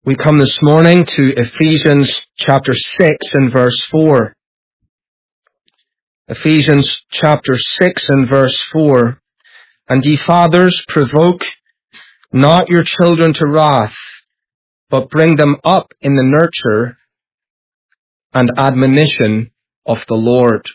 We come this morning to Ephesians chapter 6 and verse 4. Ephesians chapter 6 and verse 4. And ye fathers, provoke not your children to wrath, but bring them up in the nurture and admonition of the Lord.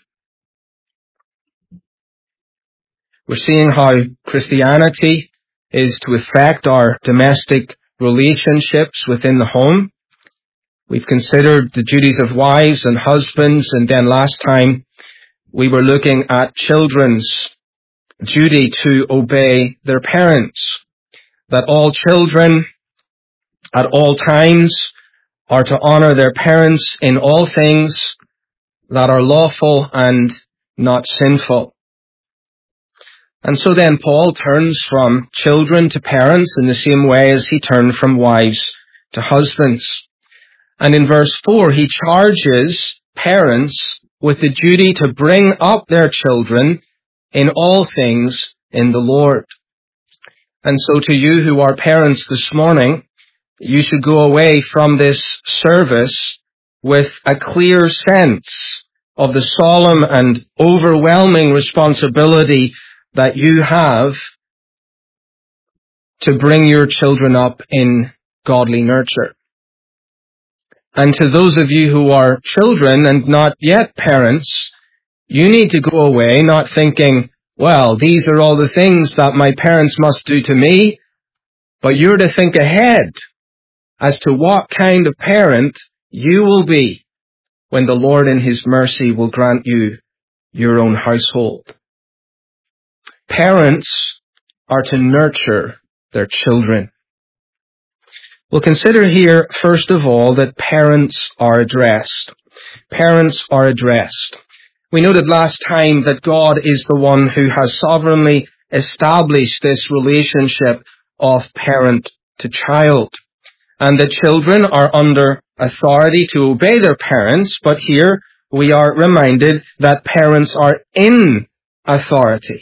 We're seeing how Christianity is to affect our domestic relationships within the home. We've considered the duties of wives and husbands, and then last time we were looking at children's duty to obey their parents. That all children at all times are to honor their parents in all things that are lawful and not sinful. And so then Paul turns from children to parents in the same way as he turned from wives to husbands. And in verse 4, he charges parents with the duty to bring up their children in all things in the Lord. And so to you who are parents this morning, you should go away from this service with a clear sense of the solemn and overwhelming responsibility that you have to bring your children up in godly nurture. And to those of you who are children and not yet parents, you need to go away not thinking, well, these are all the things that my parents must do to me, but you're to think ahead as to what kind of parent you will be when the Lord in His mercy will grant you your own household. Parents are to nurture their children. We'll consider here, first of all, that parents are addressed. Parents are addressed. We noted last time that God is the one who has sovereignly established this relationship of parent to child, and that children are under authority to obey their parents, but here we are reminded that parents are in authority.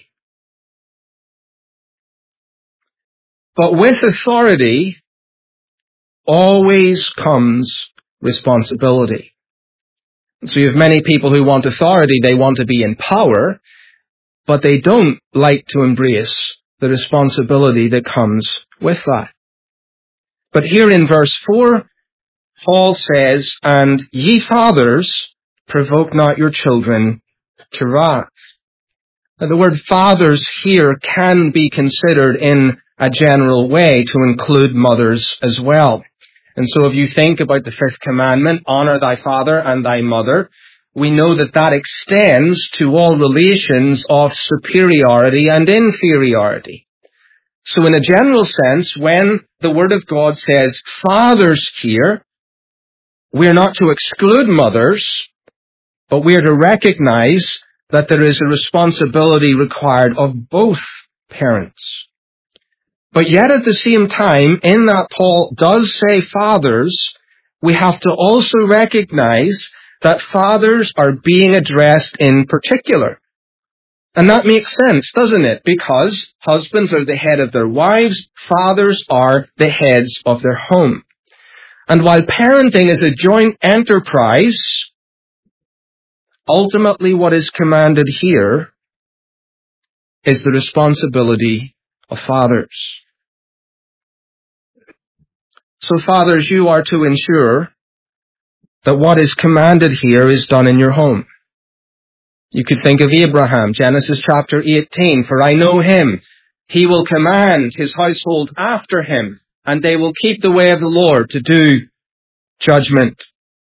But with authority always comes responsibility. So you have many people who want authority, they want to be in power, but they don't like to embrace the responsibility that comes with that. But here in verse 4, Paul says, and ye fathers, provoke not your children to wrath. Now, the word fathers here can be considered in a general way to include mothers as well. And so if you think about the fifth commandment, honor thy father and thy mother, we know that that extends to all relations of superiority and inferiority. So in a general sense, when the Word of God says fathers here, we are not to exclude mothers, but we are to recognize that there is a responsibility required of both parents. But yet at the same time, in that Paul does say fathers, we have to also recognize that fathers are being addressed in particular. And that makes sense, doesn't it? Because husbands are the head of their wives, fathers are the heads of their home. And while parenting is a joint enterprise, ultimately what is commanded here is the responsibility of fathers. So fathers, you are to ensure that what is commanded here is done in your home. You could think of Abraham, Genesis chapter 18, for I know him. He will command his household after him, and they will keep the way of the Lord to do judgment.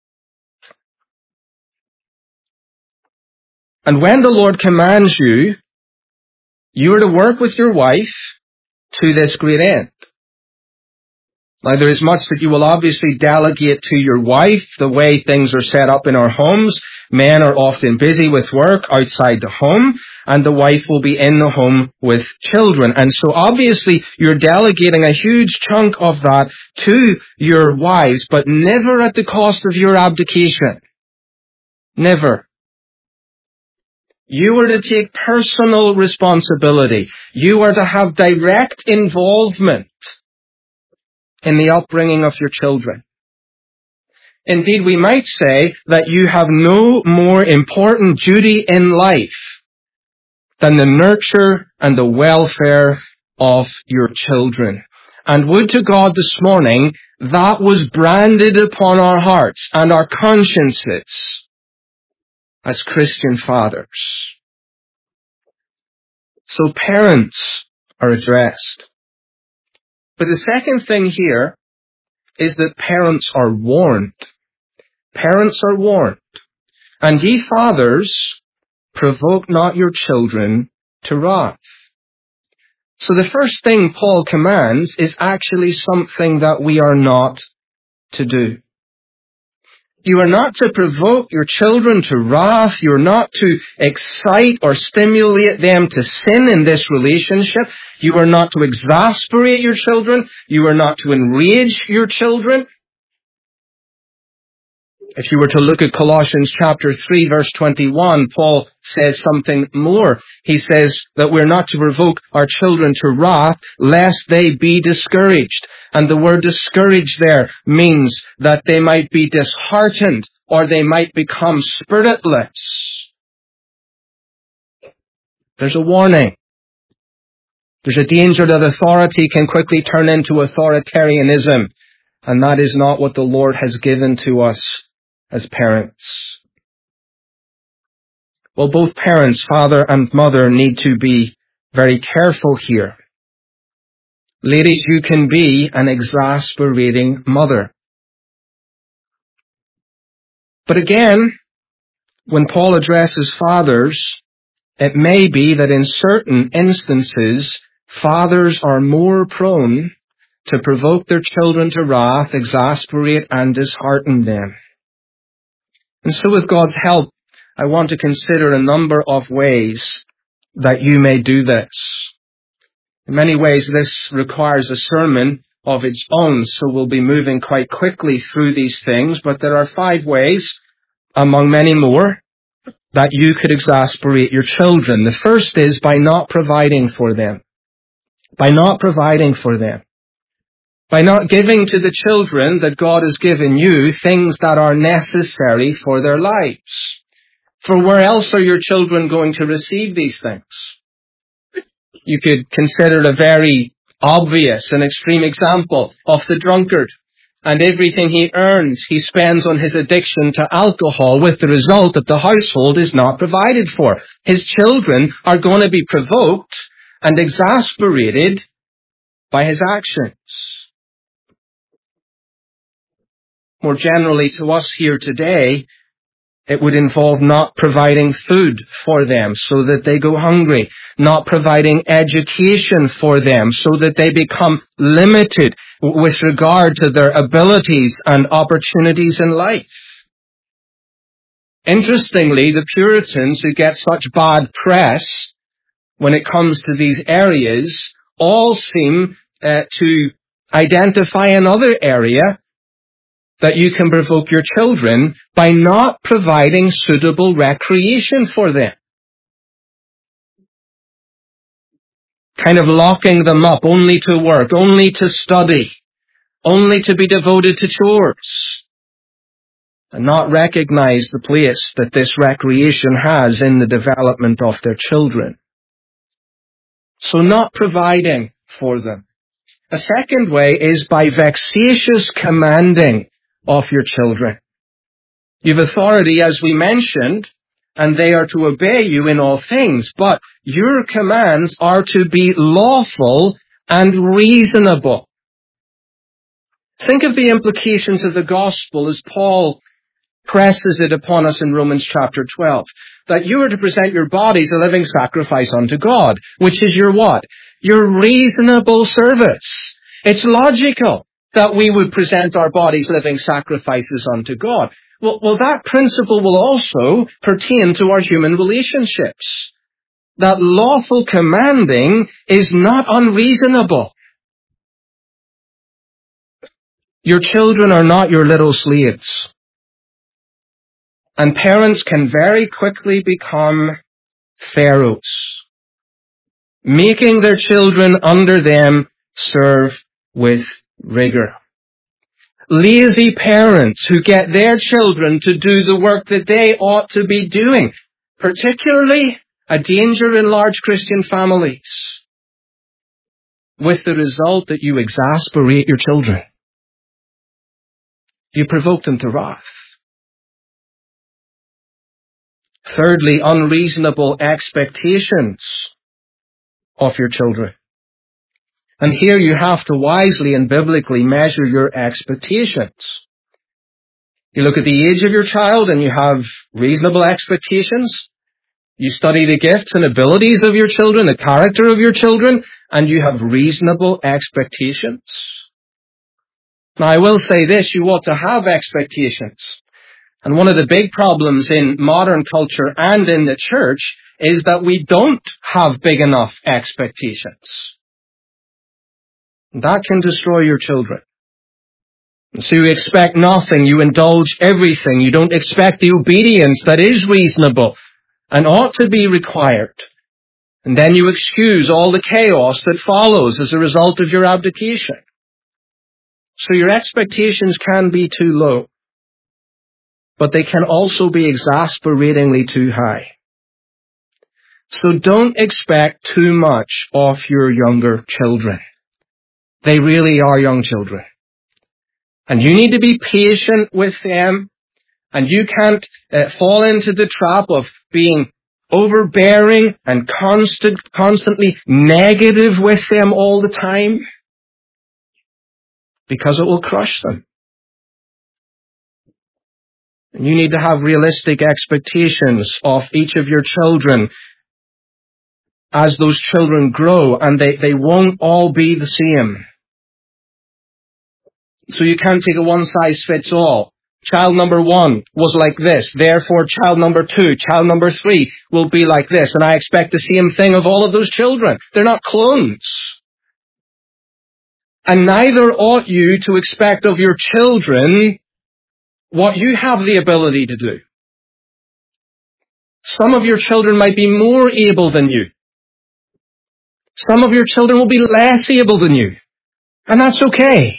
And when the Lord commands you, you are to work with your wife to this great end. Now, there is much that you will obviously delegate to your wife, the way things are set up in our homes. Men are often busy with work outside the home, and the wife will be in the home with children. And so obviously you're delegating a huge chunk of that to your wives, but never at the cost of your abdication. Never. You are to take personal responsibility. You are to have direct involvement in the upbringing of your children. Indeed, we might say that you have no more important duty in life than the nurture and the welfare of your children. And would to God this morning that was branded upon our hearts and our consciences as Christian fathers. So parents are addressed. But the second thing here is that parents are warned. Parents are warned. And ye fathers, provoke not your children to wrath. So the first thing Paul commands is actually something that we are not to do. You are not to provoke your children to wrath. You are not to excite or stimulate them to sin in this relationship. You are not to exasperate your children. You are not to enrage your children. If you were to look at Colossians chapter 3, verse 21, Paul says something more. He says that we're not to provoke our children to wrath, lest they be discouraged. And the word discouraged there means that they might be disheartened or they might become spiritless. There's a warning. There's a danger that authority can quickly turn into authoritarianism. And that is not what the Lord has given to us as parents. Well, both parents, father and mother, need to be very careful here. Ladies, you can be an exasperating mother. But again, when Paul addresses fathers, it may be that in certain instances, fathers are more prone to provoke their children to wrath, exasperate, and dishearten them. And so with God's help, I want to consider a number of ways that you may do this. In many ways, this requires a sermon of its own, so we'll be moving quite quickly through these things, but there are 5 ways, among many more, that you could exasperate your children. The first is by not providing for them. By not providing for them. By not giving to the children that God has given you things that are necessary for their lives. For where else are your children going to receive these things? You could consider a very obvious and extreme example of the drunkard. And everything he earns, he spends on his addiction to alcohol, with the result that the household is not provided for. His children are going to be provoked and exasperated by his actions. More generally to us here today, it would involve not providing food for them so that they go hungry, not providing education for them so that they become limited with regard to their abilities and opportunities in life. Interestingly, the Puritans, who get such bad press when it comes to these areas, all seem to identify another area that you can provoke your children by not providing suitable recreation for them. Kind of locking them up only to work, only to study, only to be devoted to chores, and not recognize the place that this recreation has in the development of their children. So not providing for them. A second way is by vexatious commanding of your children. You've authority, as we mentioned, and they are to obey you in all things, but your commands are to be lawful and reasonable. Think of the implications of the gospel as Paul presses it upon us in Romans chapter 12, that you are to present your bodies a living sacrifice unto God, which is your what? Your reasonable service. It's logical that we would present our bodies living sacrifices unto God. Well, that principle will also pertain to our human relationships. That lawful commanding is not unreasonable. Your children are not your little slaves. And parents can very quickly become pharaohs, making their children under them serve with rigor. Lazy parents who get their children to do the work that they ought to be doing. Particularly a danger in large Christian families. With the result that you exasperate your children. You provoke them to wrath. Thirdly, unreasonable expectations of your children. And here you have to wisely and biblically measure your expectations. You look at the age of your child and you have reasonable expectations. You study the gifts and abilities of your children, the character of your children, and you have reasonable expectations. Now, I will say this, you ought to have expectations. And one of the big problems in modern culture and in the church is that we don't have big enough expectations. That can destroy your children. So you expect nothing, you indulge everything, you don't expect the obedience that is reasonable and ought to be required. And then you excuse all the chaos that follows as a result of your abdication. So your expectations can be too low, but they can also be exasperatingly too high. So don't expect too much of your younger children. They really are young children. And you need to be patient with them. And you can't fall into the trap of being overbearing and constantly negative with them all the time. Because it will crush them. And you need to have realistic expectations of each of your children as those children grow, and they won't all be the same. So you can't take a one-size-fits-all. Child number 1 was like this, therefore child number 2, child number 3 will be like this, and I expect the same thing of all of those children. They're not clones. And neither ought you to expect of your children what you have the ability to do. Some of your children might be more able than you. Some of your children will be less able than you. And that's okay.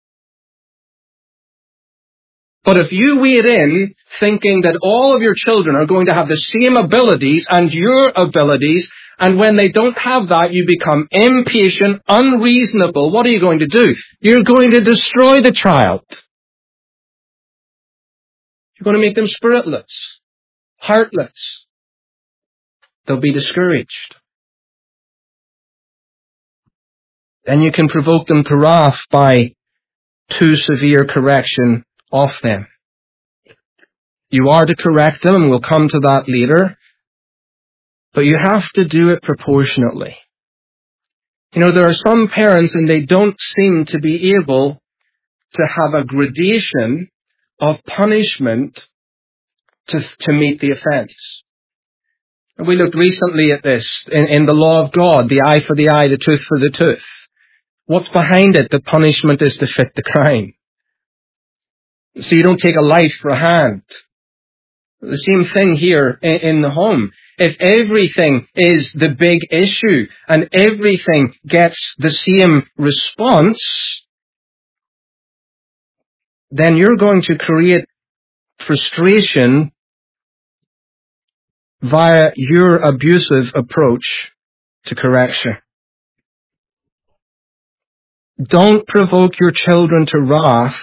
But if you wade in thinking that all of your children are going to have the same abilities and your abilities, and when they don't have that, you become impatient, unreasonable, what are you going to do? You're going to destroy the child. You're going to make them spiritless, heartless. They'll be discouraged. Then you can provoke them to wrath by too severe correction of them. You are to correct them, and we'll come to that later. But you have to do it proportionately. You know, there are some parents and they don't seem to be able to have a gradation of punishment to meet the offense. And we looked recently at this in the law of God, the eye for the eye, the tooth for the tooth. What's behind it? The punishment is to fit the crime. So you don't take a life for a hand. The same thing here in the home. If everything is the big issue and everything gets the same response, then you're going to create frustration via your abusive approach to correction. Don't provoke your children to wrath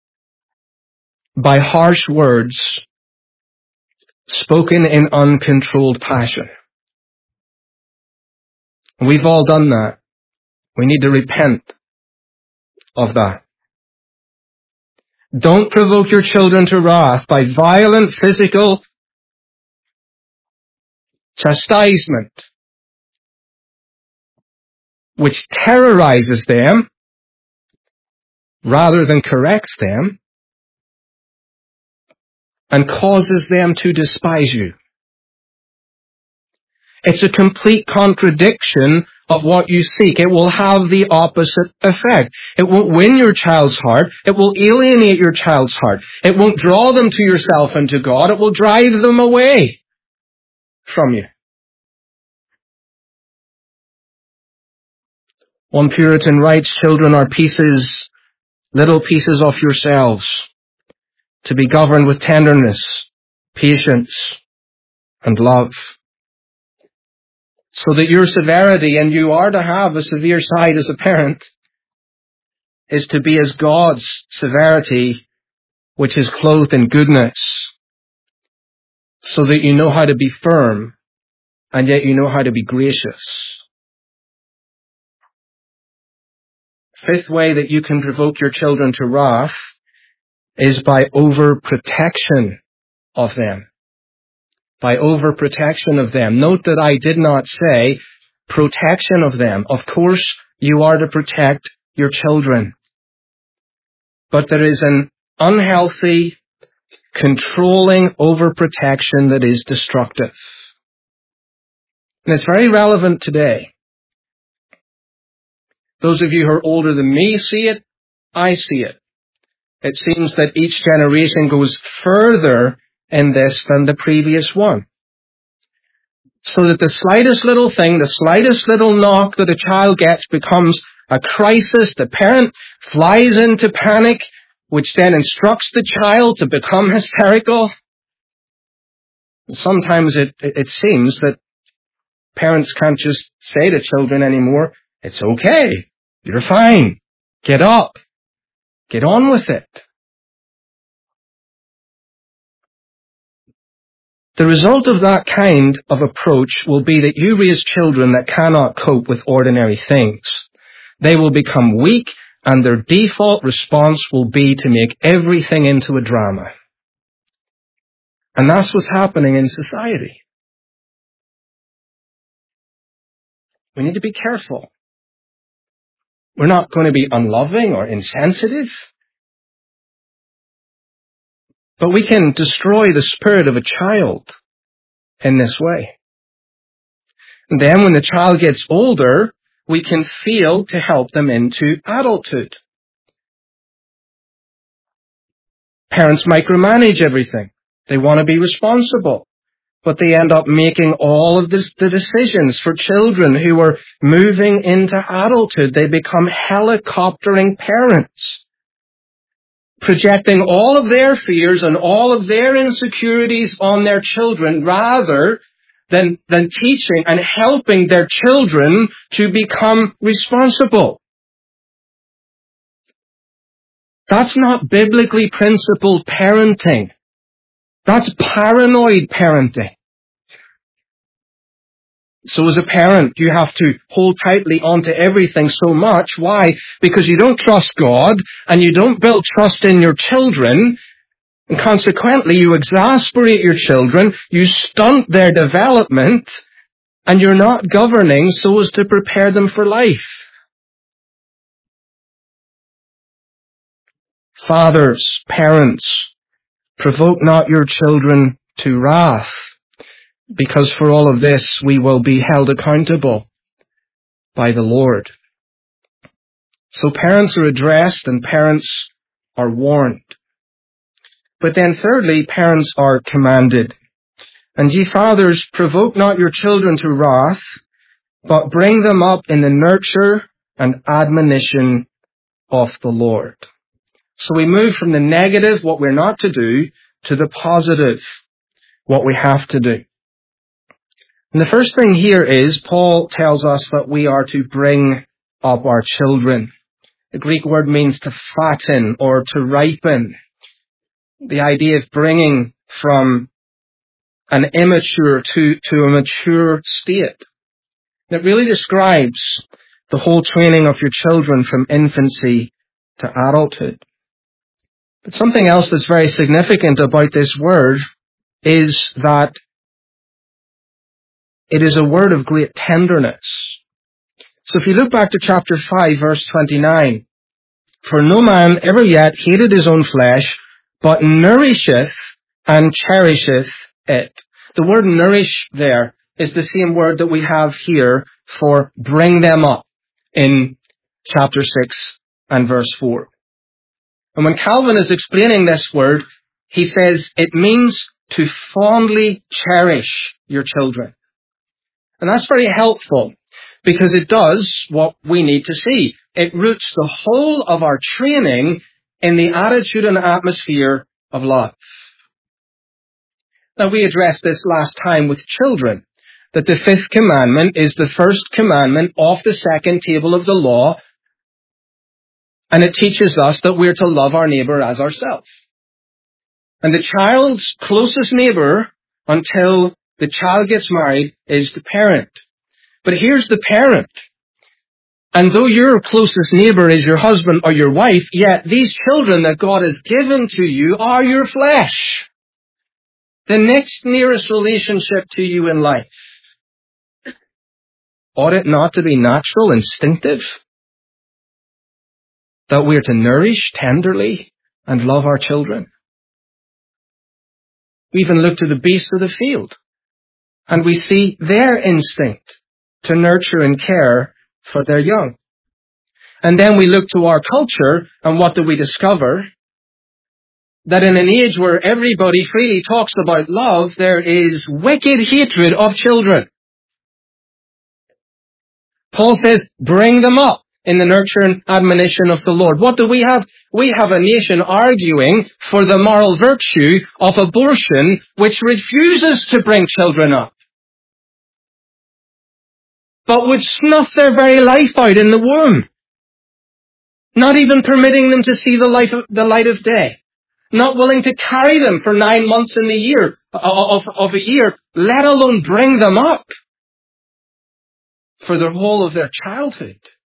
by harsh words spoken in uncontrolled passion. We've all done that. We need to repent of that. Don't provoke your children to wrath by violent physical chastisement, which terrorizes them rather than corrects them and causes them to despise you. It's a complete contradiction of what you seek. It will have the opposite effect. It won't win your child's heart. It will alienate your child's heart. It won't draw them to yourself and to God. It will drive them away from you. One Puritan writes, children are pieces little pieces of yourselves, to be governed with tenderness, patience, and love. So that your severity, and you are to have a severe side as a parent, is to be as God's severity, which is clothed in goodness, so that you know how to be firm, and yet you know how to be gracious. Fifth way that you can provoke your children to wrath is by overprotection of them. By overprotection of them. Note that I did not say protection of them. Of course, you are to protect your children. But there is an unhealthy, controlling overprotection that is destructive. And it's very relevant today. Those of you who are older than me see it. I see it. It seems that each generation goes further in this than the previous one. So that the slightest little thing, the slightest little knock that a child gets becomes a crisis. The parent flies into panic, which then instructs the child to become hysterical. Sometimes it seems that parents can't just say to children anymore, it's okay, you're fine, get up, get on with it. The result of that kind of approach will be that you raise children that cannot cope with ordinary things. They will become weak, and their default response will be to make everything into a drama. And that's what's happening in society. We need to be careful. We're not going to be unloving or insensitive, but we can destroy the spirit of a child in this way. And then when the child gets older, we can fail to help them into adulthood. Parents micromanage everything. They want to be responsible, but they end up making all of the decisions for children who are moving into adulthood. They become helicoptering parents, projecting all of their fears and all of their insecurities on their children rather than teaching and helping their children to become responsible. That's not biblically principled parenting. That's paranoid parenting. So as a parent, you have to hold tightly onto everything so much. Why? Because you don't trust God, and you don't build trust in your children, and consequently you exasperate your children, you stunt their development, and you're not governing so as to prepare them for life. Fathers, parents, provoke not your children to wrath, because for all of this we will be held accountable by the Lord. So parents are addressed and parents are warned. But then thirdly, parents are commanded. And ye fathers, provoke not your children to wrath, but bring them up in the nurture and admonition of the Lord. So we move from the negative, what we're not to do, to the positive, what we have to do. And the first thing here is, Paul tells us that we are to bring up our children. The Greek word means to fatten or to ripen. The idea of bringing from an immature to a mature state. It really describes the whole training of your children from infancy to adulthood. But something else that's very significant about this word is that it is a word of great tenderness. So if you look back to chapter 5, verse 29, for no man ever yet hated his own flesh, but nourisheth and cherisheth it. The word nourish there is the same word that we have here for bring them up in chapter 6 and verse 4. And when Calvin is explaining this word, he says it means to fondly cherish your children. And that's very helpful, Because it does what we need to see. It roots the whole of our training in the attitude and atmosphere of love. Now, we addressed this last time with children, that the fifth commandment is the first commandment off the second table of the law, and it teaches us that we're to love our neighbor as ourselves. And the child's closest neighbor until the child gets married is the parent. But here's the parent. And though your closest neighbor is your husband or your wife, yet these children that God has given to you are your flesh. The next nearest relationship to you in life. Ought it not to be natural, instinctive? That we are to nourish tenderly and love our children? We even look to the beasts of the field, and we see their instinct to nurture and care for their young. And then we look to our culture, and what do we discover? That in an age where everybody freely talks about love, there is wicked hatred of children. Paul says, bring them up in the nurture and admonition of the Lord. What do we have? We have a nation arguing for the moral virtue of abortion, which refuses to bring children up, but would snuff their very life out in the womb, not even permitting them to see the light of day, not willing to carry them for 9 months in the year of a year, let alone bring them up for the whole of their childhood.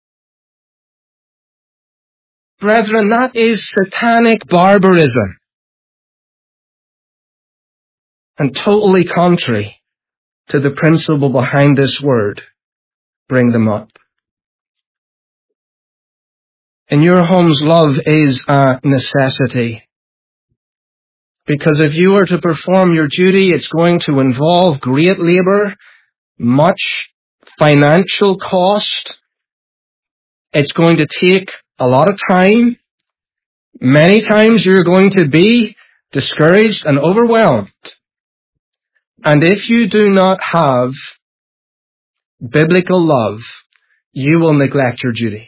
Brethren, that is satanic barbarism and totally contrary to the principle behind this word, bring them up. In your homes, love is a necessity. Because if you are to perform your duty, it's going to involve great labor, much financial cost. It's going to take a lot of time. Many times you're going to be discouraged and overwhelmed. And if you do not have biblical love, you will neglect your duty.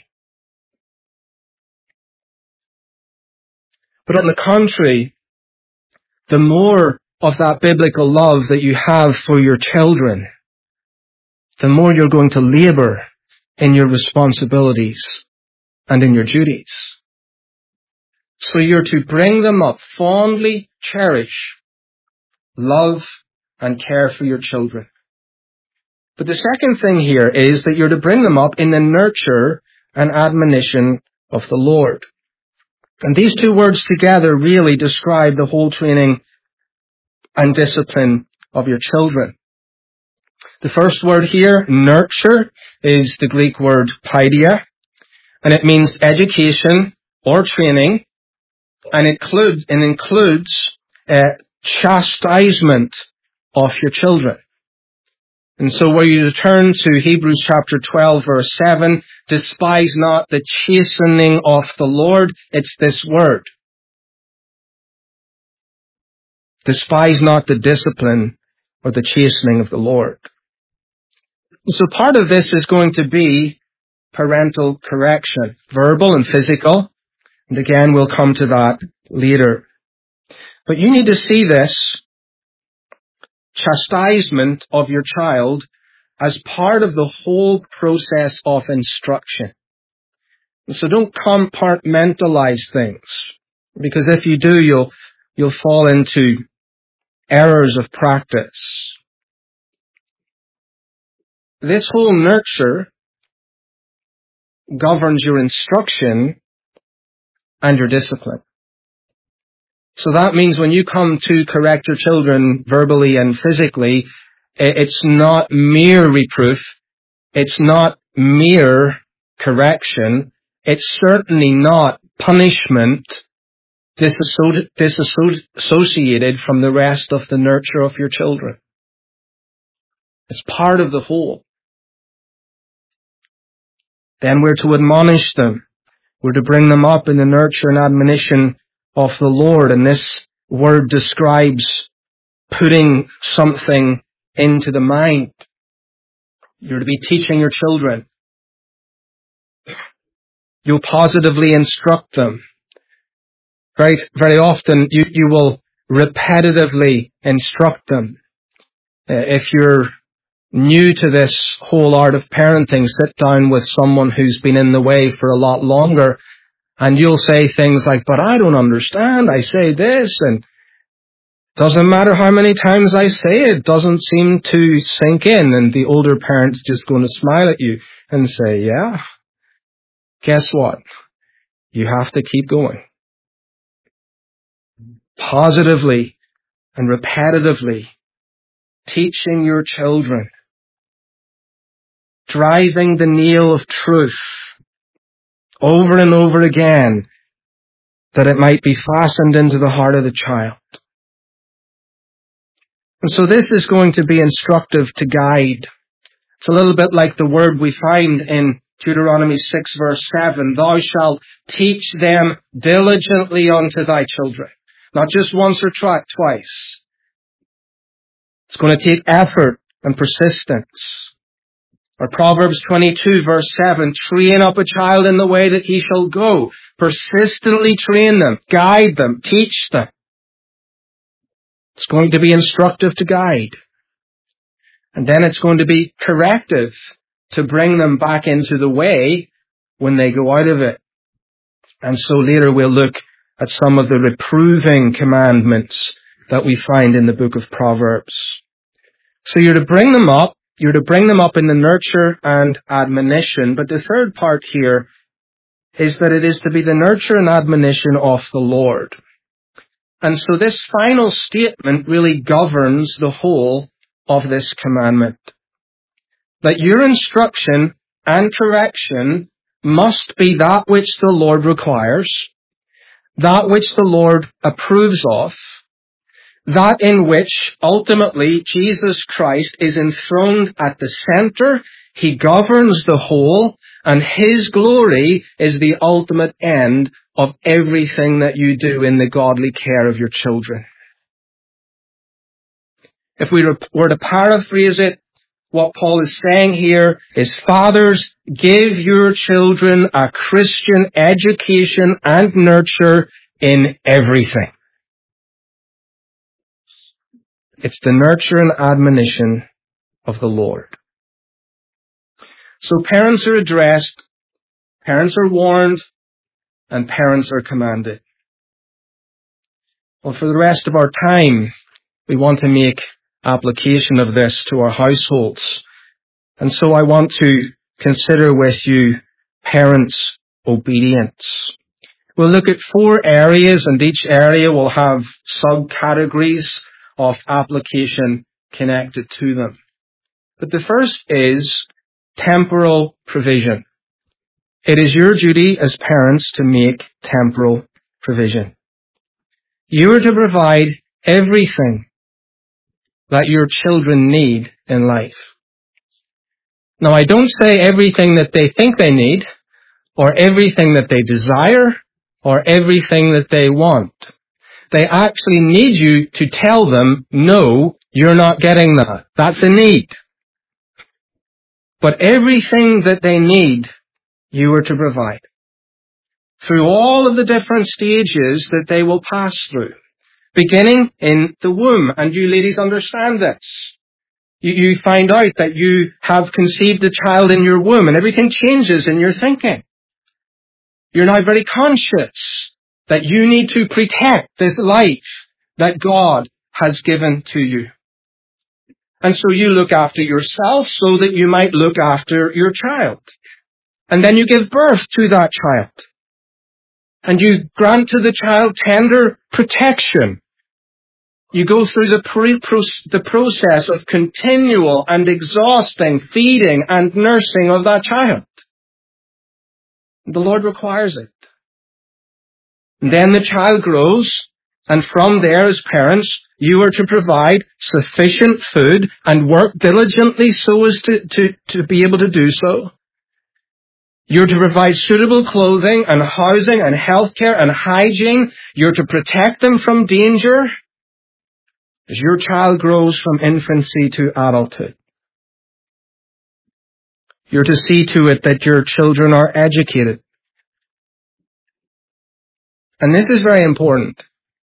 But on the contrary, the more of that biblical love that you have for your children, the more you're going to labor in your responsibilities and in your duties. So you're to bring them up, fondly cherish, love, and care for your children. But the second thing here is that you're to bring them up in the nurture and admonition of the Lord. And these two words together really describe the whole training and discipline of your children. The first word here, nurture, is the Greek word paideia, and it means education or training, and it includes chastisement of your children. And so were you to turn to Hebrews chapter 12, verse 7, despise not the chastening of the Lord, it's this word. Despise not the discipline or the chastening of the Lord. So part of this is going to be parental correction, verbal and physical. And again, we'll come to that later. But you need to see this chastisement of your child as part of the whole process of instruction. And so don't compartmentalize things, because if you do, you'll fall into errors of practice. This whole nurture governs your instruction and your discipline. So that means when you come to correct your children verbally and physically, it's not mere reproof. It's not mere correction. It's certainly not punishment disassociated from the rest of the nurture of your children. It's part of the whole. Then we're to admonish them. We're to bring them up in the nurture and admonition of the Lord. And this word describes putting something into the mind. You're to be teaching your children. You'll positively instruct them. Very often you will repetitively instruct them. If you're new to this whole art of parenting, sit down with someone who's been in the way for a lot longer, and you'll say things like, but I don't understand, I say this, and doesn't matter how many times I say it, doesn't seem to sink in, and the older parent's just going to smile at you and say, yeah, guess what? You have to keep going. Positively and repetitively teaching your children, driving the nail of truth over and over again, that it might be fastened into the heart of the child. And so this is going to be instructive to guide. It's a little bit like the word we find in Deuteronomy 6 verse 7, thou shalt teach them diligently unto thy children. Not just once or twice. It's going to take effort and persistence. Or Proverbs 22 verse 7, train up a child in the way that he shall go. Persistently train them, guide them, teach them. It's going to be instructive to guide. And then it's going to be corrective to bring them back into the way when they go out of it. And so later we'll look at some of the reproving commandments that we find in the book of Proverbs. So you're to bring them up. You're to bring them up in the nurture and admonition. But the third part here is that it is to be the nurture and admonition of the Lord. And so this final statement really governs the whole of this commandment. That your instruction and correction must be that which the Lord requires, that which the Lord approves of, that in which ultimately Jesus Christ is enthroned at the center, He governs the whole, and His glory is the ultimate end of everything that you do in the godly care of your children. If we were to paraphrase it, what Paul is saying here is, fathers, give your children a Christian education and nurture in everything. It's the nurture and admonition of the Lord. So parents are addressed, parents are warned, and parents are commanded. Well, for the rest of our time, we want to make application of this to our households. And so I want to consider with you parents' obedience. We'll look at 4 areas, and each area will have subcategories of application connected to them. But the first is temporal provision. It is your duty as parents to make temporal provision. You are to provide everything that your children need in life. Now, I don't say everything that they think they need, or everything that they desire, or everything that they want. They actually need you to tell them, no, you're not getting that. That's a need. But everything that they need, you are to provide. Through all of the different stages that they will pass through. Beginning in the womb. And you ladies understand this. You find out that you have conceived a child in your womb, and everything changes in your thinking. You're now very conscious that you need to protect this life that God has given to you. And so you look after yourself so that you might look after your child. And then you give birth to that child. And you grant to the child tender protection. You go through the process of continual and exhausting feeding and nursing of that child. The Lord requires it. And then the child grows, and from there, as parents, you are to provide sufficient food and work diligently so as to be able to do so. You're to provide suitable clothing and housing and healthcare and hygiene. You're to protect them from danger as your child grows from infancy to adulthood. You're to see to it that your children are educated. And this is very important.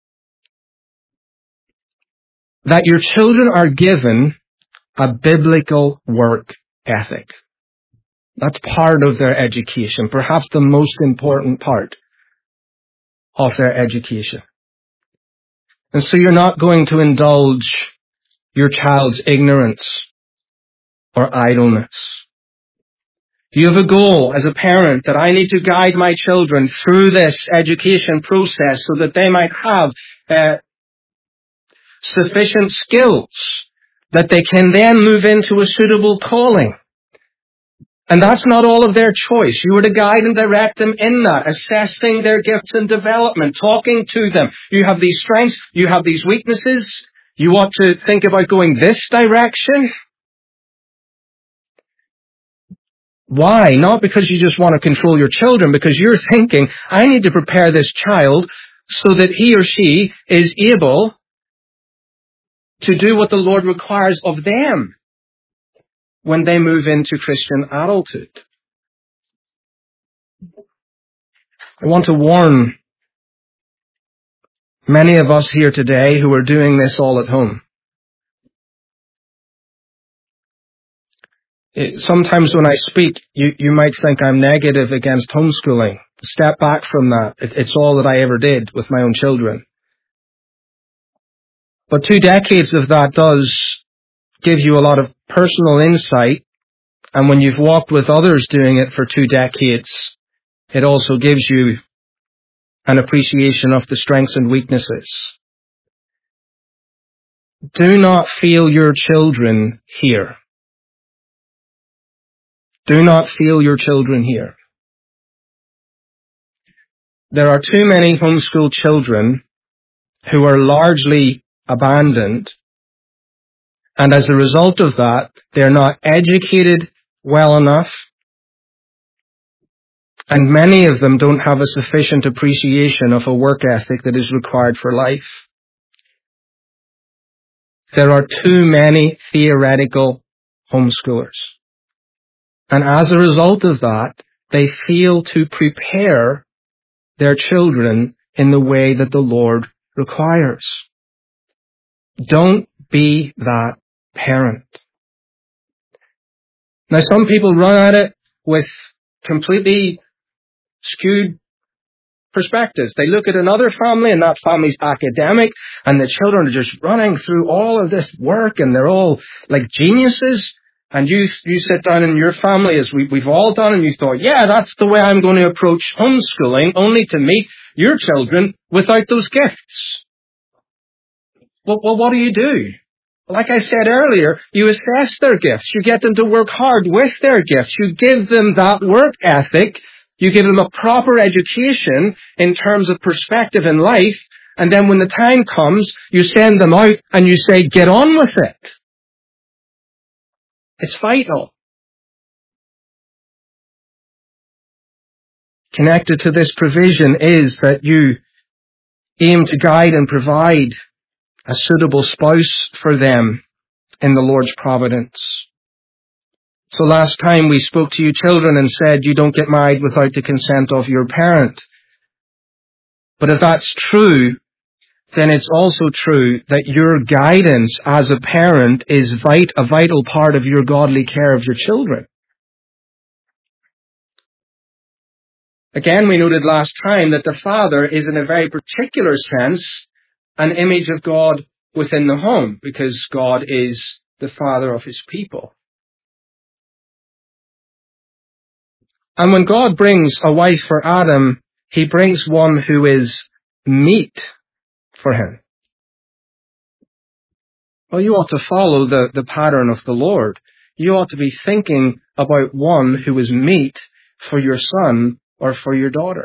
That your children are given a biblical work ethic. That's part of their education, perhaps the most important part of their education. And so you're not going to indulge your child's ignorance or idleness. You have a goal as a parent that I need to guide my children through this education process so that they might have sufficient skills that they can then move into a suitable calling. And that's not all of their choice. You are to guide and direct them in that, assessing their gifts and development, talking to them. You have these strengths, you have these weaknesses. You ought to think about going this direction. Why? Not because you just want to control your children, because you're thinking, I need to prepare this child so that he or she is able to do what the Lord requires of them when they move into Christian adulthood. I want to warn many of us here today who are doing this all at home. Sometimes when I speak, you might think I'm negative against homeschooling. Step back from that. It's all that I ever did with my own children. But 2 decades of that does give you a lot of personal insight. And when you've walked with others doing it for 2 decades, it also gives you an appreciation of the strengths and weaknesses. Do not feel your children here. Do not feel your children here. There are too many homeschooled children who are largely abandoned, and as a result of that, they're not educated well enough, and many of them don't have a sufficient appreciation of a work ethic that is required for life. There are too many theoretical homeschoolers. And as a result of that, they fail to prepare their children in the way that the Lord requires. Don't be that parent. Now, some people run at it with completely skewed perspectives. They look at another family and that family's academic and the children are just running through all of this work and they're all like geniuses. And you sit down in your family, as we've all done, and you thought, yeah, that's the way I'm going to approach homeschooling, only to meet your children without those gifts. Well, what do? Like I said earlier, you assess their gifts. You get them to work hard with their gifts. You give them that work ethic. You give them a proper education in terms of perspective in life. And then when the time comes, you send them out and you say, get on with it. It's vital. Connected to this provision is that you aim to guide and provide a suitable spouse for them in the Lord's providence. So last time we spoke to you children and said you don't get married without the consent of your parent. But if that's true, then it's also true that your guidance as a parent is a vital part of your godly care of your children. Again, we noted last time that the father is in a very particular sense an image of God within the home, because God is the father of his people. And when God brings a wife for Adam, he brings one who is meet for him. Well, you ought to follow the pattern of the Lord. You ought to be thinking about one who is meet for your son or for your daughter.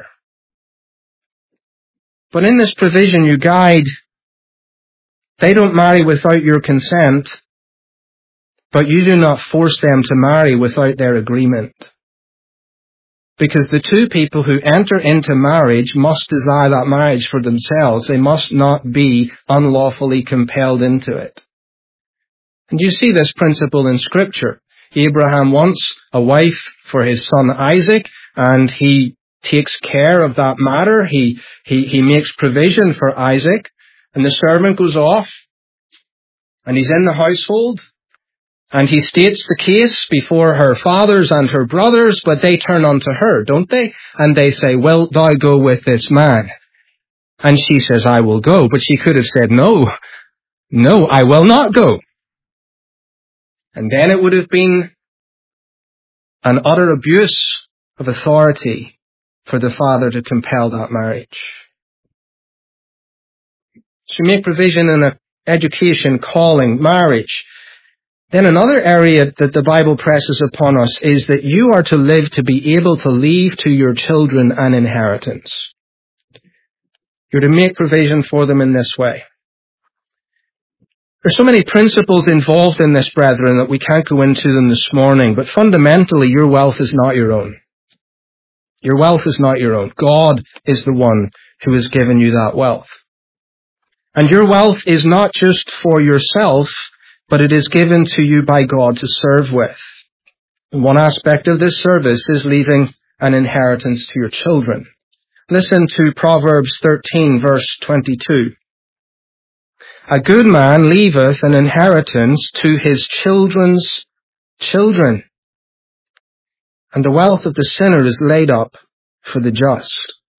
But in this provision you guide, they don't marry without your consent, but you do not force them to marry without their agreement. Because the two people who enter into marriage must desire that marriage for themselves. They must not be unlawfully compelled into it. And you see this principle in Scripture. Abraham wants a wife for his son Isaac, and he takes care of that matter. He makes provision for Isaac, and the servant goes off, and he's in the household, and he states the case before her fathers and her brothers, but they turn unto her, don't they? And they say, "Wilt thou go with this man?" And she says, "I will go." But she could have said, "No, I will not go." And then it would have been an utter abuse of authority for the father to compel that marriage. So make provision in education, calling, marriage. Then another area that the Bible presses upon us is that you are to live to be able to leave to your children an inheritance. You're to make provision for them in this way. There's so many principles involved in this, brethren, that we can't go into them this morning, but fundamentally your wealth is not your own. Your wealth is not your own. God is the one who has given you that wealth. And your wealth is not just for yourself, but it is given to you by God to serve with. And one aspect of this service is leaving an inheritance to your children. Listen to Proverbs 13, verse 22. A good man leaveth an inheritance to his children's children, and the wealth of the sinner is laid up for the just.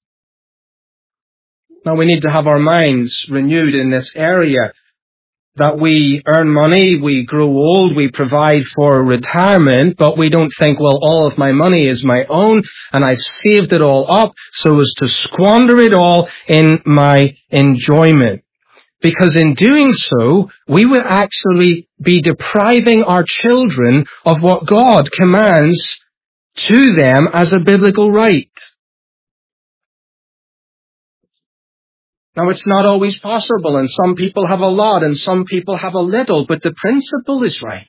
Now we need to have our minds renewed in this area, that we earn money, we grow old, we provide for retirement, but we don't think, well, all of my money is my own, and I've saved it all up so as to squander it all in my enjoyment. Because in doing so, we would actually be depriving our children of what God commands to them as a biblical right. Now, it's not always possible, and some people have a lot, and some people have a little, but the principle is right.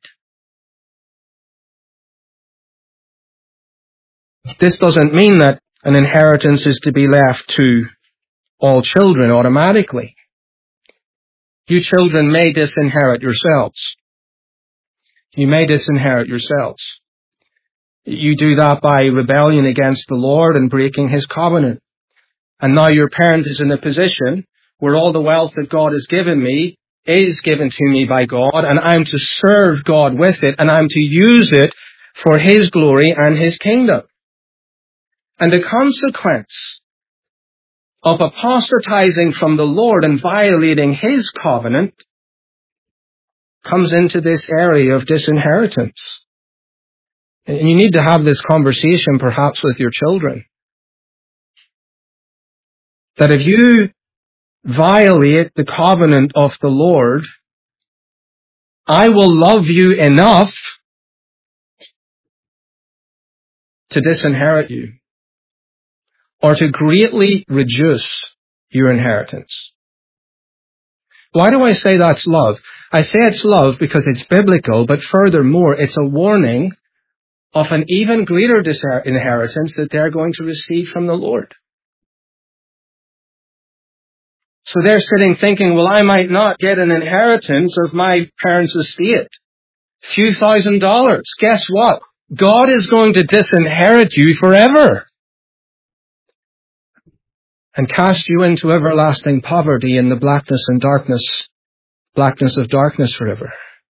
This doesn't mean that an inheritance is to be left to all children automatically. You children may disinherit yourselves. You may disinherit yourselves. You do that by rebellion against the Lord and breaking His covenant. And now your parent is in a position where all the wealth that God has given me is given to me by God, and I'm to serve God with it, and I'm to use it for His glory and His kingdom. And the consequence of apostatizing from the Lord and violating His covenant comes into this area of disinheritance. And you need to have this conversation perhaps with your children. That if you violate the covenant of the Lord, I will love you enough to disinherit you, or to greatly reduce your inheritance. Why do I say that's love? I say it's love because it's biblical, but furthermore, it's a warning of an even greater inheritance that they're going to receive from the Lord. So they're sitting thinking, well, I might not get an inheritance of my parents' estate. Few $1,000s. Guess what? God is going to disinherit you forever and cast you into everlasting poverty in the blackness of darkness forever.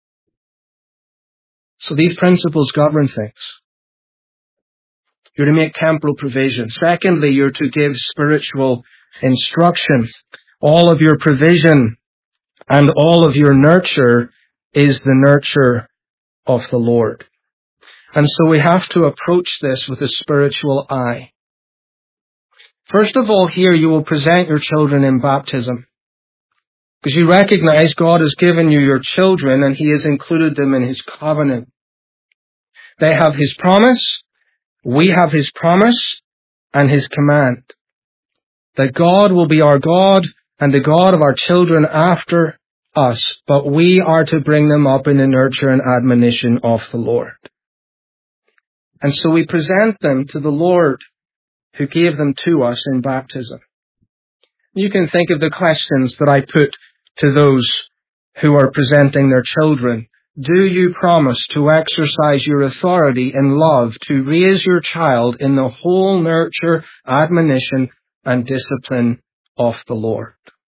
So these principles govern things. You're to make temporal provision. Secondly, you're to give spiritual instruction. All of your provision and all of your nurture is the nurture of the Lord. And so we have to approach this with a spiritual eye. First of all, here you will present your children in baptism, because you recognize God has given you your children and He has included them in His covenant. They have His promise, we have His promise and His command, that God will be our God and the God of our children after us, but we are to bring them up in the nurture and admonition of the Lord. And so we present them to the Lord who gave them to us in baptism. You can think of the questions that I put to those who are presenting their children do you promise to exercise your authority in love to raise your child in the whole nurture, admonition, and discipline of the Lord?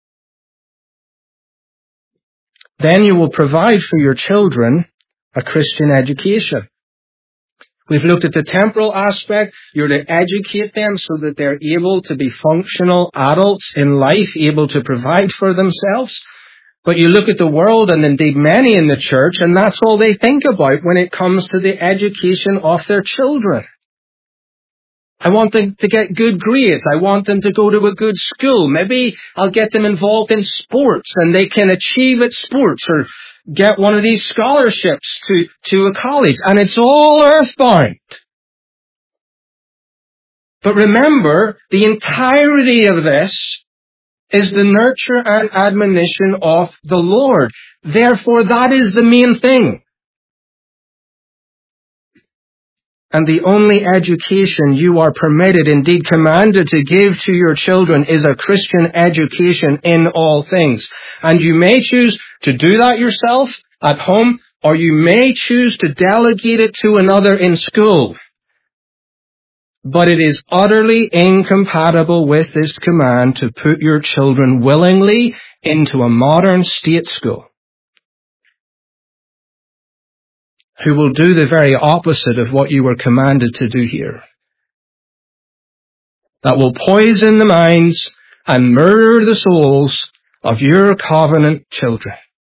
Then you will provide for your children a Christian education. We've looked at the temporal aspect. You're to educate them so that they're able to be functional adults in life, able to provide for themselves. But you look at the world, and indeed many in the church, and that's all they think about when it comes to the education of their children. I want them to get good grades. I want them to go to a good school. Maybe I'll get them involved in sports and they can achieve at sports or get one of these scholarships to a college. And it's all earthbound. But remember, the entirety of this is the nurture and admonition of the Lord. Therefore, that is the main thing. And the only education you are permitted, indeed commanded to give to your children is a Christian education in all things. And you may choose to do that yourself at home, or you may choose to delegate it to another in school. But it is utterly incompatible with this command to put your children willingly into a modern state school, who will do the very opposite of what you were commanded to do here. That will poison the minds and murder the souls of your covenant children.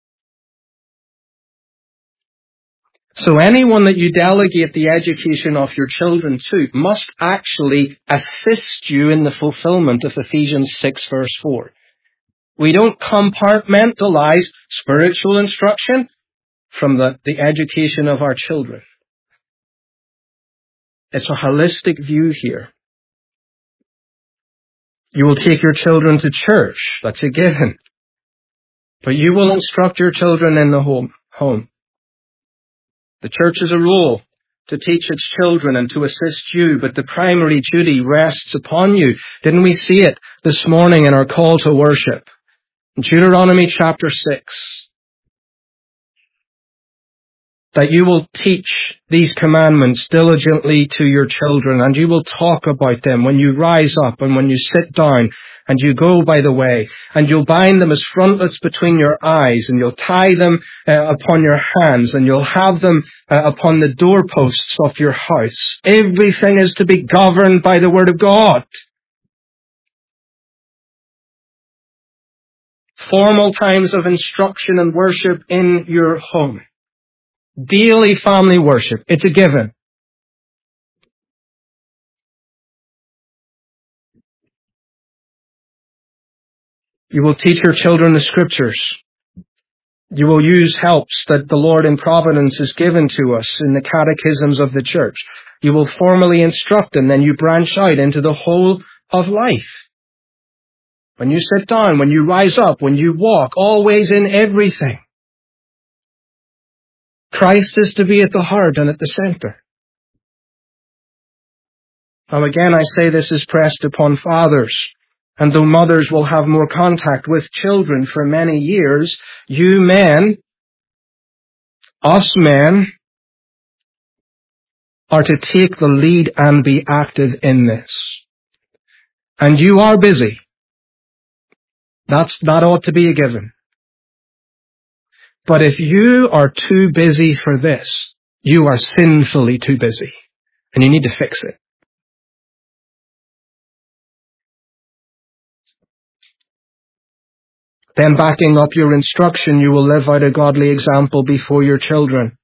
So anyone that you delegate the education of your children to must actually assist you in the fulfillment of Ephesians 6 verse 4. We don't compartmentalize spiritual instruction from the education of our children. It's a holistic view here. You will take your children to church. That's a given. But you will instruct your children in the home. The church is a role to teach its children and to assist you, but the primary duty rests upon you. Didn't we see it this morning in our call to worship? In Deuteronomy chapter 6. That you will teach these commandments diligently to your children, and you will talk about them when you rise up and when you sit down and you go by the way, and you'll bind them as frontlets between your eyes, and you'll tie them upon your hands, and you'll have them upon the doorposts of your house. Everything is to be governed by the Word of God. Formal times of instruction and worship in your home. Daily family worship. It's a given. You will teach your children the Scriptures. You will use helps that the Lord in providence has given to us in the catechisms of the church. You will formally instruct them, then you branch out into the whole of life. When you sit down, when you rise up, when you walk, always in everything. Christ is to be at the heart and at the center. Now again, I say this is pressed upon fathers. And though mothers will have more contact with children for many years, you men, us men, are to take the lead and be active in this. And you are busy. That ought to be a given. But if you are too busy for this, you are sinfully too busy. And you need to fix it. Then backing up your instruction, you will live out a godly example before your children.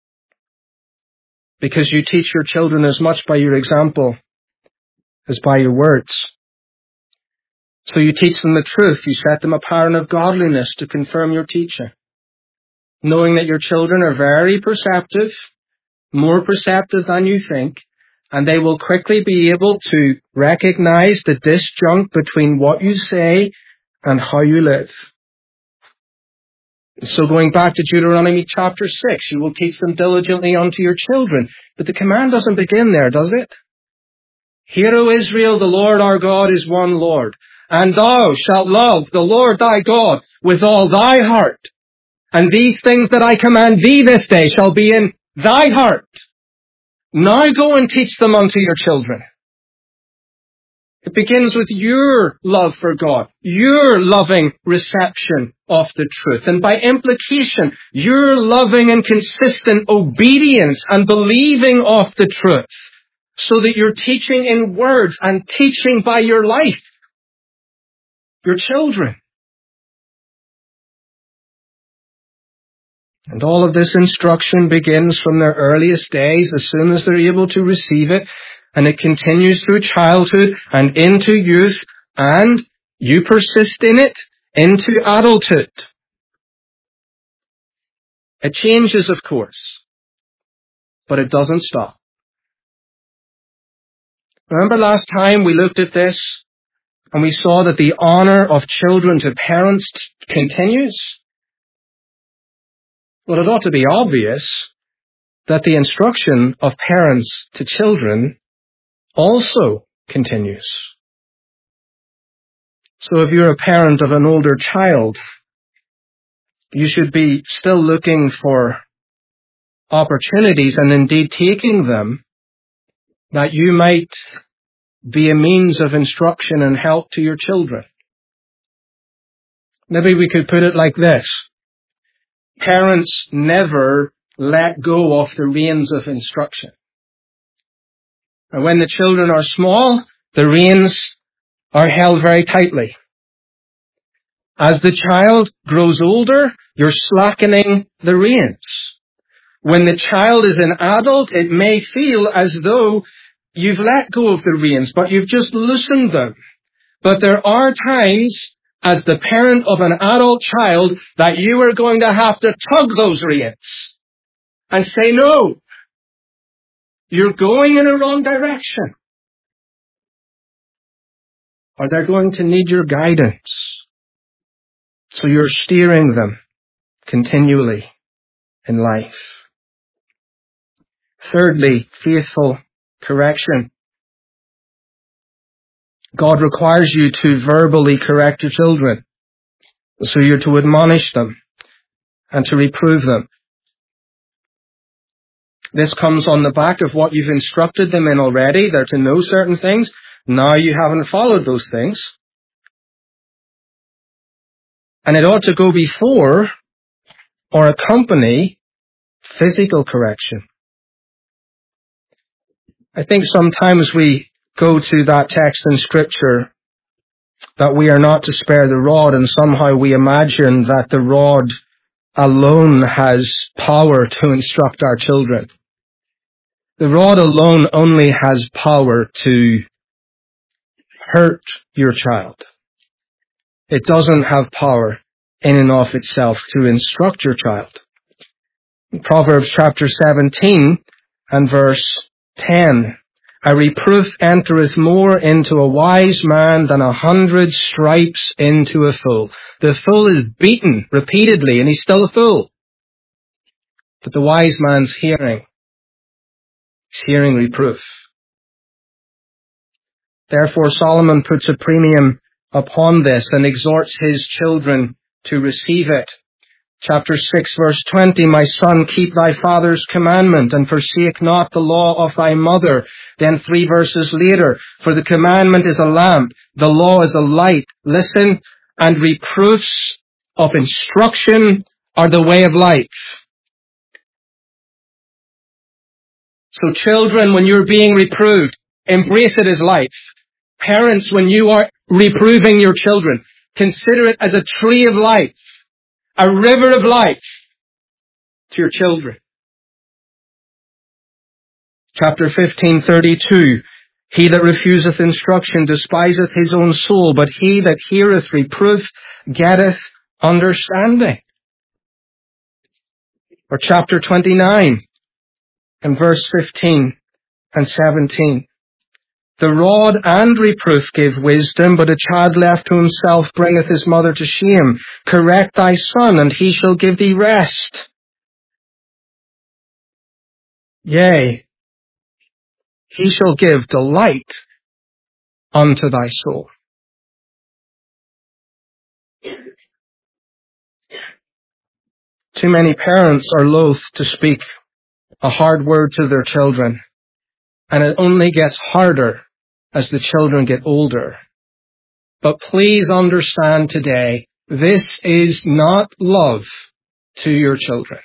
Because you teach your children as much by your example as by your words. So you teach them the truth. You set them a pattern of godliness to confirm your teaching. Knowing that your children are very perceptive, more perceptive than you think, and they will quickly be able to recognize the disjunct between what you say and how you live. So going back to Deuteronomy chapter 6, you will teach them diligently unto your children. But the command doesn't begin there, does it? Hear, O Israel, the Lord our God is one Lord. And thou shalt love the Lord thy God with all thy heart, And these things that I command thee this day shall be in thy heart. Now go and teach them unto your children. It begins with your love for God, your loving reception of the truth, and by implication, your loving and consistent obedience and believing of the truth, so that you're teaching in words and teaching by your life, your children. And all of this instruction begins from their earliest days, as soon as they're able to receive it, and it continues through childhood and into youth, and you persist in it into adulthood. It changes, of course, but it doesn't stop. Remember last time we looked at this and we saw that the honor of children to parents continues? Well, it ought to be obvious that the instruction of parents to children also continues. So if you're a parent of an older child, you should be still looking for opportunities, and indeed taking them, that you might be a means of instruction and help to your children. Maybe we could put it like this. Parents never let go of the reins of instruction. And when the children are small, the reins are held very tightly. As the child grows older, you're slackening the reins. When the child is an adult, it may feel as though you've let go of the reins, but you've just loosened them. But there are times, as the parent of an adult child, that you are going to have to tug those reins and say, no, you're going in a wrong direction. Or they're going to need your guidance. So you're steering them continually in life. Thirdly, faithful correction. God requires you to verbally correct your children. So you're to admonish them and to reprove them. This comes on the back of what you've instructed them in already. They're to know certain things. Now you haven't followed those things. And it ought to go before or accompany physical correction. I think sometimes we go to that text in Scripture that we are not to spare the rod, and somehow we imagine that the rod alone has power to instruct our children. The rod alone only has power to hurt your child. It doesn't have power in and of itself to instruct your child. In Proverbs chapter 17 and verse 10, a reproof entereth more into a wise man than 100 stripes into a fool. The fool is beaten repeatedly and he's still a fool. But the wise man's hearing reproof. Therefore Solomon puts a premium upon this and exhorts his children to receive it. Chapter 6 verse 20, my son, keep thy father's commandment and forsake not the law of thy mother. Then 3 verses later, for the commandment is a lamp, the law is a light. Listen, and reproofs of instruction are the way of life. So children, when you're being reproved, embrace it as life. Parents, when you are reproving your children, consider it as a tree of life, a river of life to your children. Chapter 15:32, he that refuseth instruction despiseth his own soul, but he that heareth reproof getteth understanding. Or chapter 29 and verse 15 and 17. The rod and reproof give wisdom, but a child left to himself bringeth his mother to shame. Correct thy son, and he shall give thee rest. Yea, he shall give delight unto thy soul. Too many parents are loath to speak a hard word to their children, and it only gets harder as the children get older. But please understand today, this is not love to your children.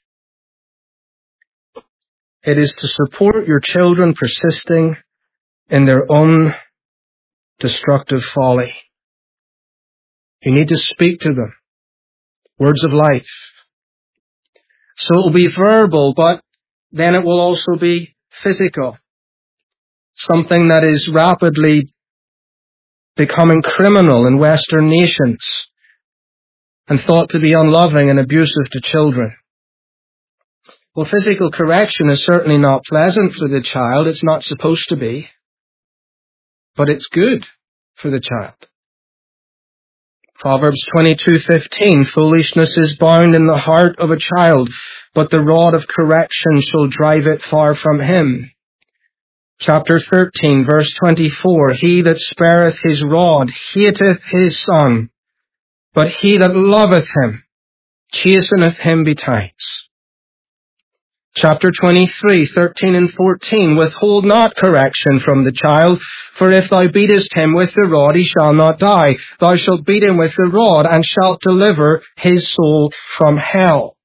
It is to support your children persisting in their own destructive folly. You need to speak to them words of life. So it will be verbal, but then it will also be physical. Something that is rapidly becoming criminal in Western nations and thought to be unloving and abusive to children. Well, physical correction is certainly not pleasant for the child. It's not supposed to be. But it's good for the child. Proverbs 22:15, foolishness is bound in the heart of a child, but the rod of correction shall drive it far from him. Chapter 13, verse 24, he that spareth his rod hateth his son, but he that loveth him chasteneth him betimes. Chapter 23, 13 and 14, withhold not correction from the child, for if thou beatest him with the rod, he shall not die. Thou shalt beat him with the rod, and shalt deliver his soul from hell.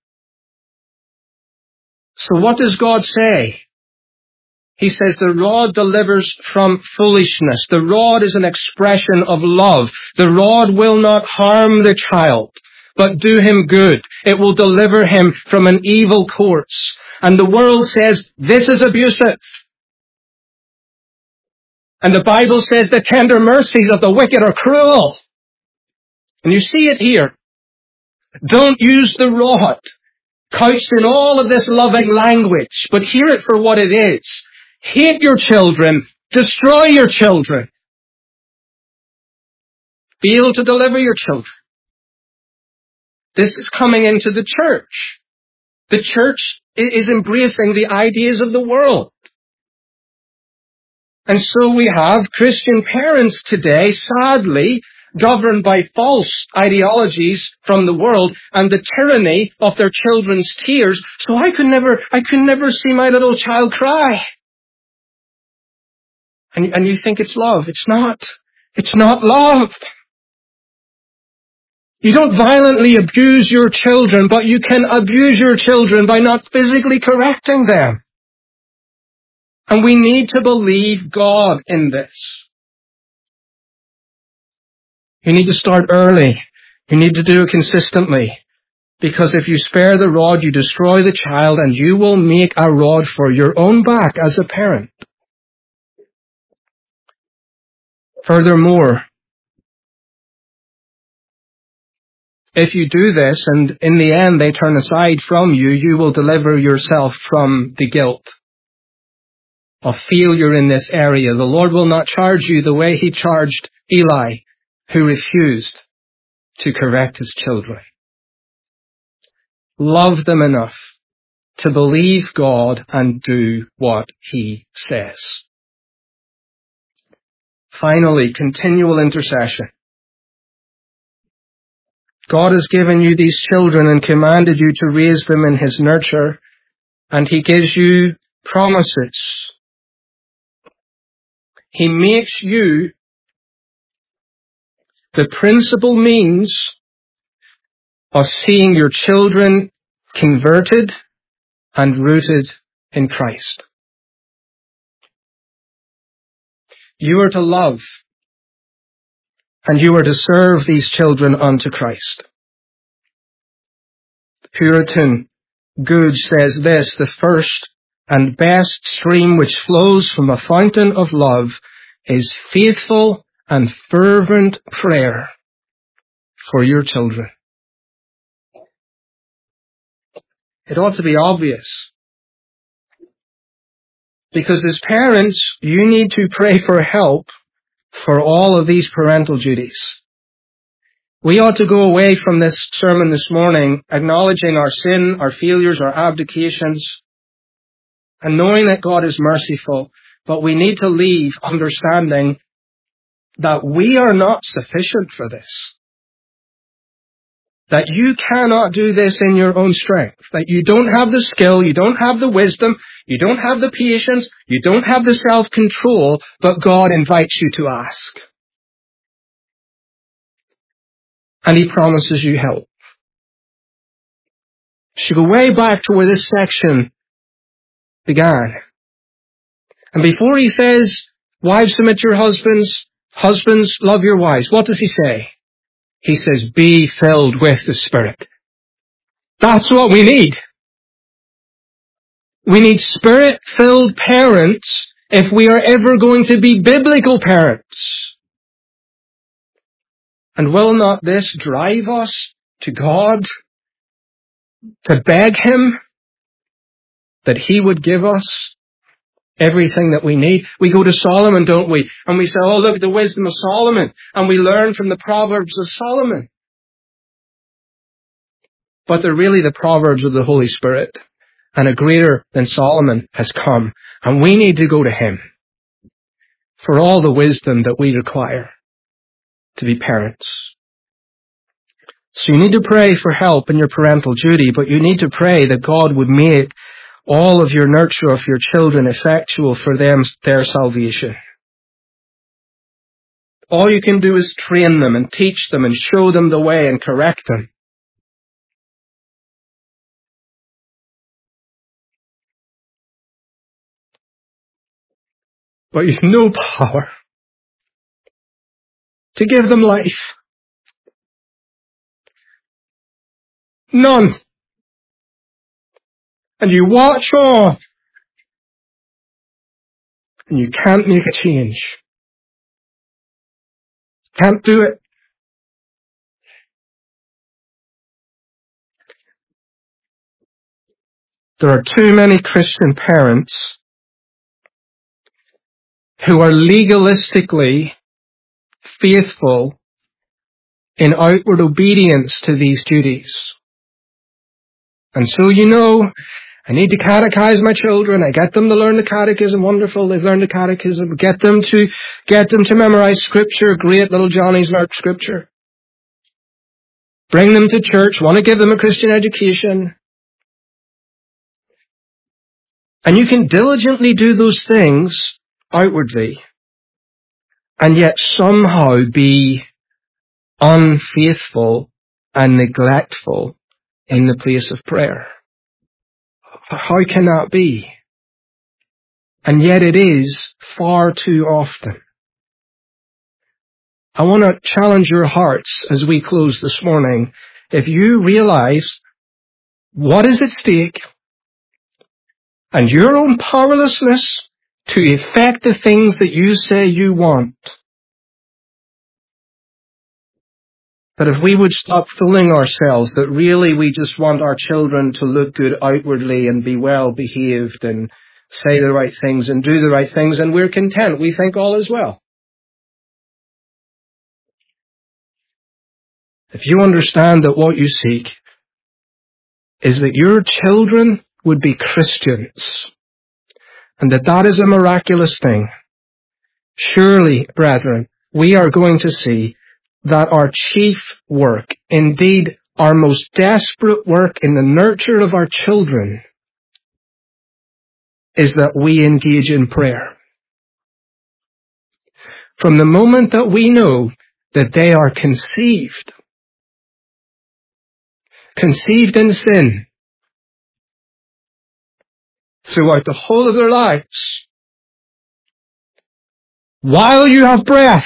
So what does God say? He says the rod delivers from foolishness. The rod is an expression of love. The rod will not harm the child, but do him good. It will deliver him from an evil course. And the world says, this is abusive. And the Bible says the tender mercies of the wicked are cruel. And you see it here. Don't use the rod, couched in all of this loving language, but hear it for what it is. Hate your children. Destroy your children. Be able to deliver your children. This is coming into the church. The church is embracing the ideas of the world. And so we have Christian parents today, sadly, governed by false ideologies from the world and the tyranny of their children's tears. So I could never see my little child cry. And you think it's love. It's not. It's not love. You don't violently abuse your children, but you can abuse your children by not physically correcting them. And we need to believe God in this. You need to start early. You need to do it consistently. Because if you spare the rod, you destroy the child, and you will make a rod for your own back as a parent. Furthermore, if you do this, and in the end they turn aside from you, you will deliver yourself from the guilt of failure in this area. The Lord will not charge you the way He charged Eli, who refused to correct his children. Love them enough to believe God and do what He says. Finally, continual intercession. God has given you these children and commanded you to raise them in His nurture, and He gives you promises. He makes you the principal means of seeing your children converted and rooted in Christ. You are to love, and you are to serve these children unto Christ. Puritan Good says this, the first and best stream which flows from a fountain of love is faithful and fervent prayer for your children. It ought to be obvious. Because as parents, you need to pray for help for all of these parental duties. We ought to go away from this sermon this morning acknowledging our sin, our failures, our abdications, and knowing that God is merciful, but we need to leave understanding that we are not sufficient for this. that you cannot do this in your own strength, that you don't have the skill, you don't have the wisdom, you don't have the patience, you don't have the self-control, but God invites you to ask. And He promises you help. You go way back to where this section began. And before He says, wives submit to your husbands, husbands love your wives, what does He say? He says, be filled with the Spirit. That's what we need. We need Spirit-filled parents if we are ever going to be biblical parents. And will not this drive us to God to beg Him that He would give us everything that we need? We go to Solomon, don't we? And we say, oh, look at the wisdom of Solomon. And we learn from the Proverbs of Solomon. But they're really the Proverbs of the Holy Spirit. And a greater than Solomon has come. And we need to go to Him for all the wisdom that we require to be parents. So you need to pray for help in your parental duty, but you need to pray that God would make all of your nurture of your children effectual for them, their salvation. All you can do is train them and teach them and show them the way and correct them. But you've no power to give them life. None. And you watch on. And you can't make a change. Can't do it. There are too many Christian parents who are legalistically faithful in outward obedience to these duties. And so I need to catechize my children. I get them to learn the catechism. Wonderful. They've learned the catechism. Get them to memorize scripture. Great. Little Johnny's learned scripture. Bring them to church. Want to give them a Christian education. And you can diligently do those things outwardly and yet somehow be unfaithful and neglectful in the place of prayer. How can that be? And yet it is far too often. I want to challenge your hearts as we close this morning. If you realize what is at stake and your own powerlessness to effect the things that you say you want, that if we would stop fooling ourselves that really we just want our children to look good outwardly and be well behaved and say the right things and do the right things and we're content, we think all is well. If you understand that what you seek is that your children would be Christians and that is a miraculous thing, surely, brethren, we are going to see that our chief work, indeed our most desperate work in the nurture of our children, is that we engage in prayer. From the moment that we know that they are conceived in sin, throughout the whole of their lives, while you have breath,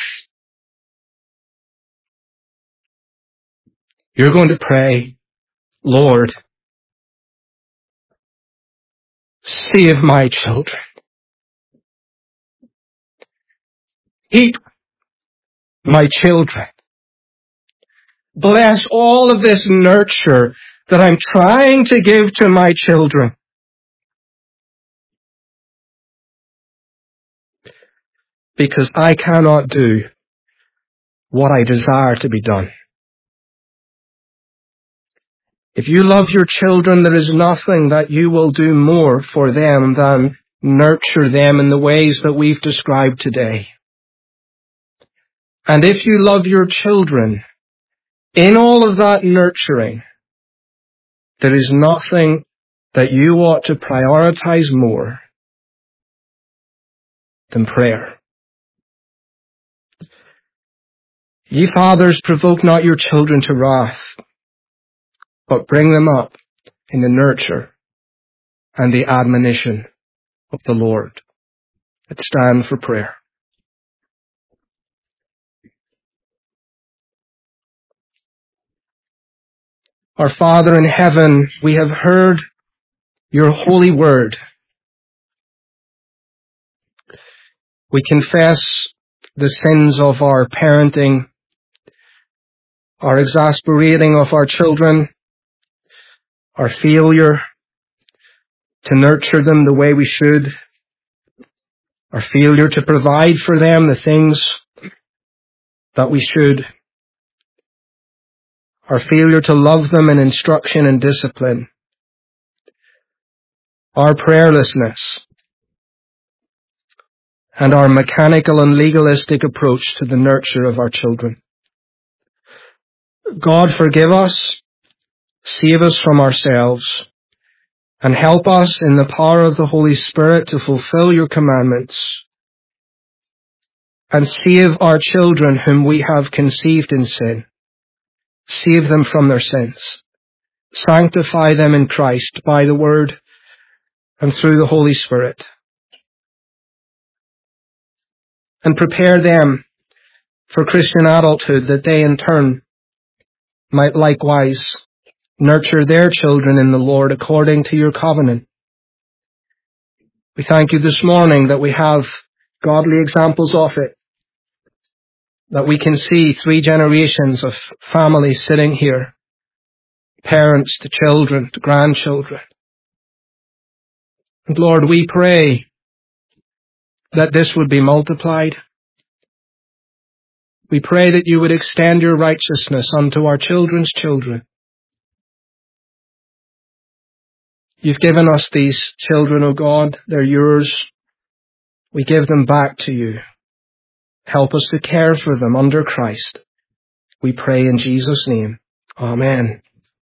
you're going to pray, Lord, save my children. Keep my children. Bless all of this nurture that I'm trying to give to my children. Because I cannot do what I desire to be done. If you love your children, there is nothing that you will do more for them than nurture them in the ways that we've described today. And if you love your children, In all of that nurturing, there is nothing that you ought to prioritize more than prayer. Ye fathers, provoke not your children to wrath, but bring them up in the nurture and the admonition of the Lord. Let's stand for prayer. Our Father in heaven, we have heard your holy word. We confess the sins of our parenting, our exasperating of our children, our failure to nurture them the way we should, our failure to provide for them the things that we should, our failure to love them in instruction and discipline, our prayerlessness, and our mechanical and legalistic approach to the nurture of our children. God, forgive us, save us from ourselves, and help us in the power of the Holy Spirit to fulfill your commandments and save our children whom we have conceived in sin. Save them from their sins. Sanctify them in Christ by the Word and through the Holy Spirit. And prepare them for Christian adulthood, that they in turn might likewise nurture their children in the Lord according to your covenant. We thank you this morning that we have godly examples of it, that we can see 3 generations of families sitting here, parents to children to grandchildren. And Lord, we pray that this would be multiplied. We pray that you would extend your righteousness unto our children's children. You've given us these children, O God. They're yours. We give them back to you. Help us to care for them under Christ. We pray in Jesus' name. Amen.